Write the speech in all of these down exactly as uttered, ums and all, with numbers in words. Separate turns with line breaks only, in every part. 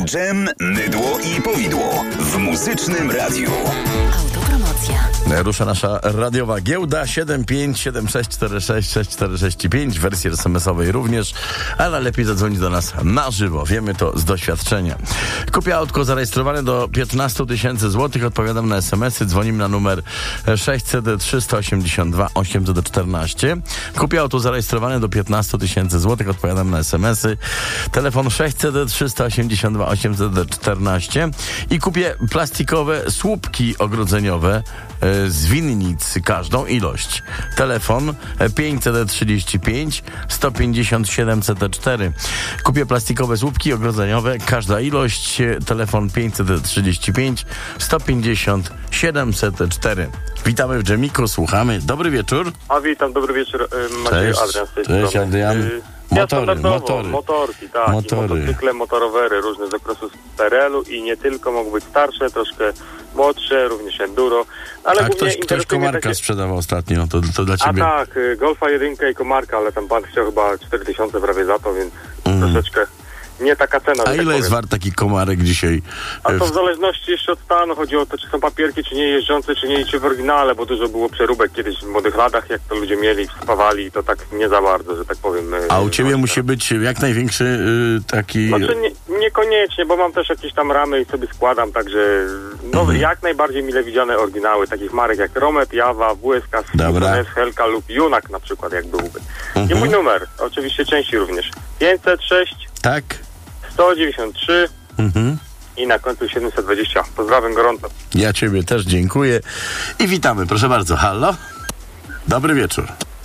Dżem, mydło i powidło w Muzycznym Radiu.
Autopromocja.
Rusza nasza radiowa giełda siedem pięć siedem sześć cztery sześć sześć cztery sześć pięć, w wersji es em esowej również, ale lepiej zadzwonić do nas na żywo. Wiemy to z doświadczenia. Kupię autko zarejestrowane do piętnaście tysięcy złotych. Odpowiadam na es em esy. Dzwonimy na numer sześćset trzysta osiemdziesiąt dwa osiemset czternaście. Kupię auto zarejestrowane do piętnaście tysięcy złotych. Odpowiadam na es em esy. Telefon sześćset trzysta osiemdziesiąt dwa osiemset czternaście. I kupię plastikowe słupki ogrodzeniowe z winnic, każdą ilość. Telefon pięćset trzydzieści pięć sto pięćdziesiąt siedemset cztery. Kupię plastikowe słupki ogrodzeniowe, każda ilość. Telefon pięćset trzydzieści pięć sto pięćdziesiąt siedemset cztery. Witamy w Dżemiku, słuchamy. Dobry wieczór.
A witam, dobry wieczór. Maciej,
Cześć,
Adrian z tej
cześć
strony.
Adrian.
Y,
Motory,
ja
motory.
Motorki, tak.
Motory.
Motocykle, motorowery różne z okresu P R L u i nie tylko, mogą być starsze, troszkę młodsze, również enduro. Ale
A
głównie
ktoś, ktoś
interesuje mnie
komarka
takie...
sprzedawał ostatnio, to, to dla ciebie.
A tak, y, Golfa jedynkę i komarka, ale tam pan chciał chyba cztery tysiące prawie za to, więc mm. troszeczkę nie taka cena.
A ile
tak
jest wart taki komarek dzisiaj?
A to w zależności jeszcze od stanu. Chodzi o to, czy są papierki, czy nie jeżdżące, czy nie, czy w oryginale, bo dużo było przeróbek kiedyś w młodych latach, jak to ludzie mieli, spawali, to tak nie za bardzo, że tak powiem.
A u ciebie musi być jak największy y, taki...
Znaczy nie, niekoniecznie, bo mam też jakieś tam ramy i sobie składam, także no, mhm. jak najbardziej mile widziane oryginały, takich marek jak Romet, Jawa, W S K, Sikones, Helka lub Junak na przykład, jak byłby. Mhm. I mój numer, oczywiście części również. pięćset sześć
Tak.
sto dziewięćdziesiąt trzy
Mhm.
i na końcu siedemset dwadzieścia. Pozdrawiam gorąco.
Ja ciebie też dziękuję i witamy. Proszę bardzo, halo? Dobry wieczór.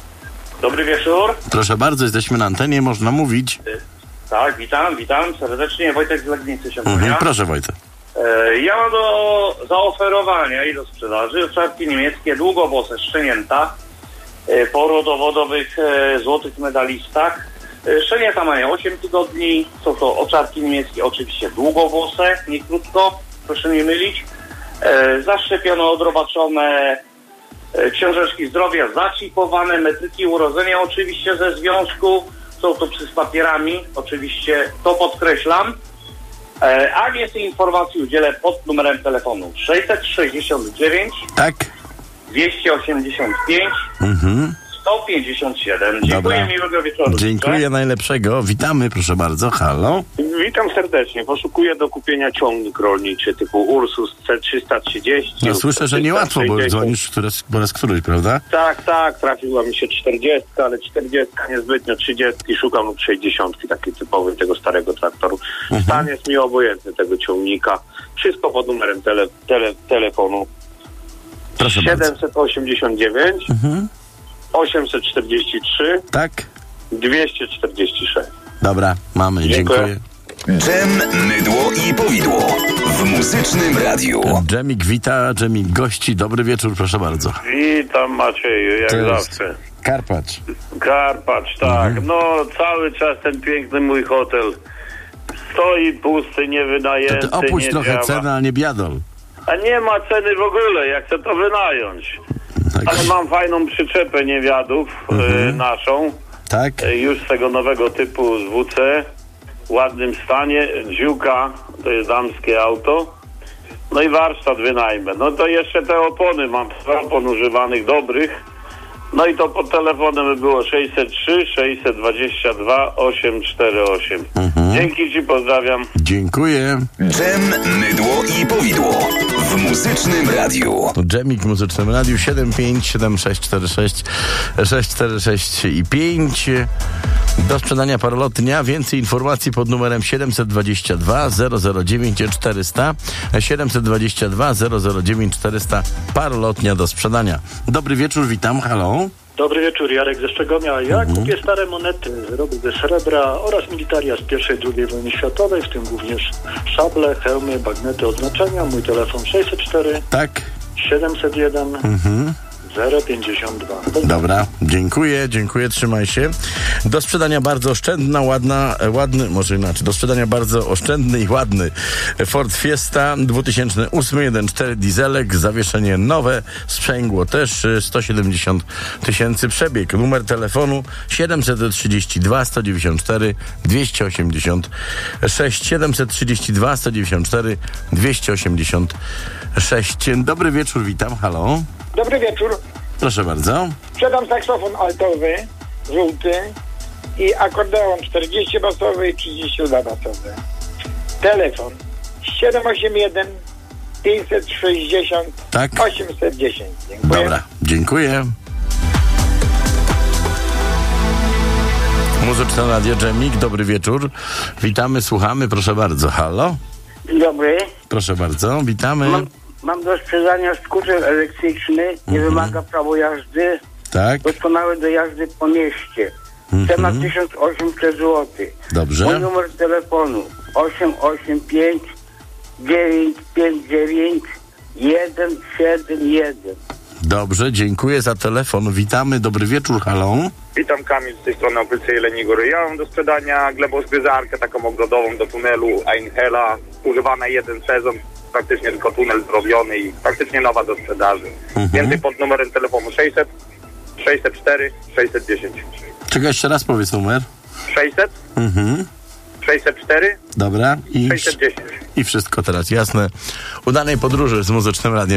Dobry wieczór.
Proszę bardzo, jesteśmy na antenie, można mówić.
Tak, witam, witam serdecznie. Wojtek z Legnicy się
Mhm.
kłania.
Proszę Wojtek.
E, ja mam do zaoferowania i do sprzedaży czapki niemieckie długowłose szczenięta e, po rodowodowych e, złotych medalistach. E, szczenięta mają osiem tygodni. Są to oczarki niemieckie, oczywiście długowłose, nie krótko, proszę nie mylić. E, zaszczepione, odrobaczone e, książeczki zdrowia, zaczipowane, metryki urodzenia oczywiście ze związku. Są to z papierami, oczywiście to podkreślam. E, a więcej informacji udzielę pod numerem telefonu sześćset sześćdziesiąt dziewięć
Tak.
dwieście osiemdziesiąt pięć
Mhm.
sto pięćdziesiąt siedem. Dziękuję,
Dobra.
miłego wieczoru.
Dziękuję, najlepszego. Witamy, proszę bardzo, halo.
Witam serdecznie. Poszukuję do kupienia ciągnik rolniczy typu Ursus C trzysta trzydzieści.
No słyszę, że niełatwo, bo
trzysta sześćdziesiąt.
dzwonisz któreś, po raz któryś, prawda?
Tak, tak, trafiła mi się czterdziestka, ale czterdziestka niezbytnio, trzydziestki, szukam lub sześćdziesiątki, takiej typowej tego starego traktoru.
Mhm.
Stan jest mi obojętny tego ciągnika. Wszystko pod numerem tele, tele, telefonu.
Proszę bardzo.
siedemset osiemdziesiąt dziewięć
Mhm.
osiemset czterdzieści trzy
Tak.
dwieście czterdzieści sześć.
Dobra, mamy,
Dziękuję.
dziękuję.
Dżem, mydło i powidło w Muzycznym Radiu.
Dżemik wita, Dżemik gości. Dobry wieczór, proszę bardzo.
Witam Macieju, jak
Cześć.
zawsze.
Karpacz.
Karpacz, tak.
Mhm.
No cały czas ten piękny mój hotel stoi pusty,
To
niewynajęty,
ty opuść
nie
trochę
działa.
cenę, a nie biadol.
A nie ma ceny w ogóle, jak chcę to wynająć.
Tak.
Ale mam fajną przyczepę niewiadów
Mhm.
y, naszą,
Tak?
y, już z tego nowego typu z W C, w ładnym stanie, Dziuka, to jest damskie auto. No i warsztat wynajmę. No to jeszcze te opony mam, opon używanych dobrych. No i to pod telefonem by było sześćset trzy sześćset dwadzieścia dwa osiemset czterdzieści osiem.
Mhm.
Dzięki ci, pozdrawiam.
Dziękuję.
Dżem, mydło i powidło w Muzycznym Radiu.
To Dżemik w Muzycznym Radiu siedem pięć siedem sześć cztery sześć sześć cztery sześć i pięć. Do sprzedania parolotnia. Więcej informacji pod numerem siedemset dwadzieścia dwa zero zero dziewięć czterysta. siedemset dwadzieścia dwa zero zero dziewięć czterysta. Parolotnia do sprzedania. Dobry wieczór, witam, halo.
Dobry wieczór, Jarek ze Szczegomia. Ja
Mhm.
kupię stare monety, wyroby ze srebra oraz militaria z pierwszej i drugiej wojny światowej, w tym również szable, hełmy, bagnety, oznaczenia. Mój telefon sześćset cztery
Tak.
siedemset jeden
Mhm.
zero pięćdziesiąt dwa.
Dobra, dziękuję, dziękuję, trzymaj się. Do sprzedania bardzo oszczędna, ładna, ładny, może inaczej, do sprzedania bardzo oszczędny i ładny Ford Fiesta dwa tysiące ósmy, jeden przecinek cztery dieselek, zawieszenie nowe, sprzęgło też, sto siedemdziesiąt tysięcy przebieg. Numer telefonu siedemset trzydzieści dwa sto dziewięćdziesiąt cztery dwieście osiemdziesiąt sześć, siedemset trzydzieści dwa sto dziewięćdziesiąt cztery dwieście osiemdziesiąt sześć. Dobry wieczór, witam, halo.
Dobry wieczór.
Proszę bardzo.
Sprzedam saksofon altowy, żółty i akordeon czterdzieści basowy i trzydzieści dwa basowy. Telefon siedem osiem jeden pięćset sześćdziesiąt
tak.
osiemset dziesięć. Dziękuję.
Dobra, dziękuję. Muzyczne Radio Dżemik, dobry wieczór. Witamy, słuchamy, proszę bardzo. Halo?
Dzień dobry.
Proszę bardzo, witamy.
Mam, mam do sprzedania skuter elektryczny, nie
Mhm.
wymaga prawo jazdy,
Tak,
doskonały do jazdy po mieście. Cena
Mhm.
tysiąc osiemset złotych.
dobrze.
Mój numer telefonu osiem osiem pięć dziewięć pięć dziewięć jeden siedem jeden.
Dobrze, dziękuję za telefon. Witamy, dobry wieczór, halo.
Witam, Kamil z tej strony Opycy Jeleni Góry. Ja mam do sprzedania glebozgryzarkę taką ogrodową do tunelu Einhella, używana jeden sezon, praktycznie tylko tunel zrobiony i praktycznie nowa do sprzedaży.
Mhm.
Więcej pod numerem telefonu sześćset sześćset cztery sześćset dziesięć.
Czekaj, jeszcze raz powiedz numer.
sześćset
Mhm.
sześćset cztery
Dobra. I,
sześćset dziesięć.
I wszystko teraz jasne. Udanej podróży z Muzycznym Radiem.